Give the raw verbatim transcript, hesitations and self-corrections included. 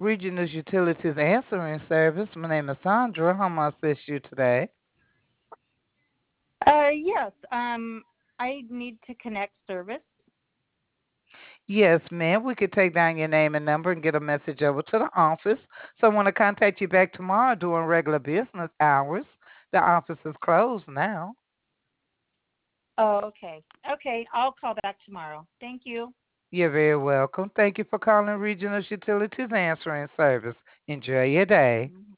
Regional Utilities Answering Service. My name is Sandra. How may I assist you today? Uh, yes. Um, I need to connect service. Yes, ma'am. We could take down your name and number and get a message over to the office. So I want to contact you back tomorrow during regular business hours. The office is closed now. Oh, okay. Okay, I'll call back tomorrow. Thank you. You're very welcome. Thank you for calling Regional Utilities Answering Service. Enjoy your day.